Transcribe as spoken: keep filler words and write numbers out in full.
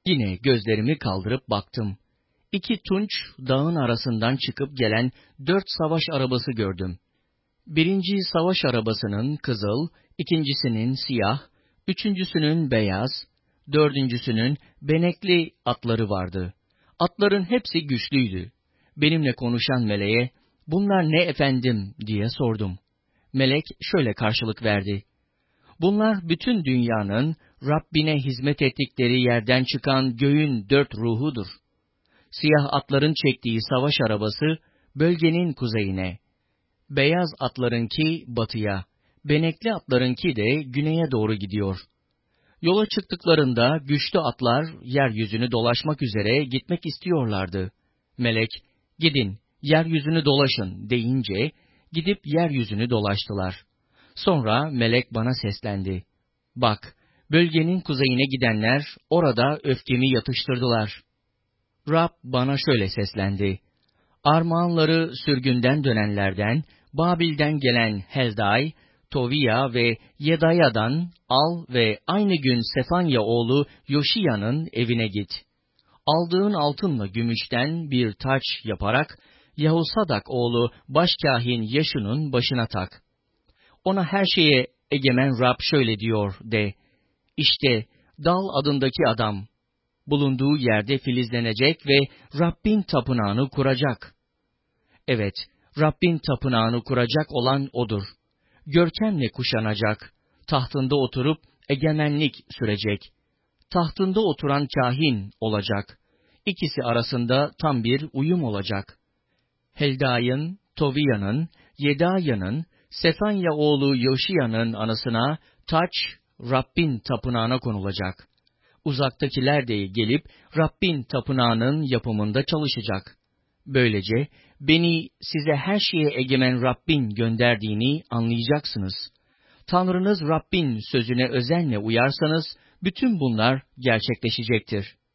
Yine gözlerimi kaldırıp baktım. İki tunç dağın arasından çıkıp gelen dört savaş arabası gördüm. Birinci savaş arabasının kızıl, ikincisinin siyah, üçüncüsünün beyaz, dördüncüsünün benekli atları vardı. Atların hepsi güçlüydü. Benimle konuşan meleğe, "Bunlar ne efendim?" diye sordum. Melek şöyle karşılık verdi: "Bunlar bütün dünyanın Rabbine hizmet ettikleri yerden çıkan göğün dört ruhudur. Siyah atların çektiği savaş arabası bölgenin kuzeyine, beyaz atlarınki batıya, benekli atlarınki de güneye doğru gidiyor. Yola çıktıklarında güçlü atlar yeryüzünü dolaşmak üzere gitmek istiyorlardı. Melek, 'Gidin, yeryüzünü dolaşın,' deyince gidip yeryüzünü dolaştılar. Sonra melek bana seslendi. 'Bak, bölgenin kuzeyine gidenler orada öfkemi yatıştırdılar.' Rab bana şöyle seslendi: 'Armağanları sürgünden dönenlerden, Babil'den gelen Helday, Toviya ve Yedaya'dan al ve aynı gün Sefanya oğlu Yoşiya'nın evine git. Aldığın altınla gümüşten bir taç yaparak Yahusadak oğlu başkâhin Yaşun'un başına tak. Ona her şeye egemen Rab şöyle diyor de: İşte Dal adındaki adam bulunduğu yerde filizlenecek ve Rabbin tapınağını kuracak. Evet, Rabbin tapınağını kuracak olan odur. Görkemle kuşanacak, tahtında oturup egemenlik sürecek. Tahtında oturan kâhin olacak. İkisi arasında tam bir uyum olacak. Helday'ın, Toviya'nın, Yedaya'nın, Sefanya oğlu Yoşiya'nın anısına taç Rabbin tapınağına konulacak. Uzaktakiler de gelip Rabbin tapınağının yapımında çalışacak. Böylece beni size her şeye egemen Rabbin gönderdiğini anlayacaksınız. Tanrınız Rabbin sözüne özenle uyarsanız bütün bunlar gerçekleşecektir.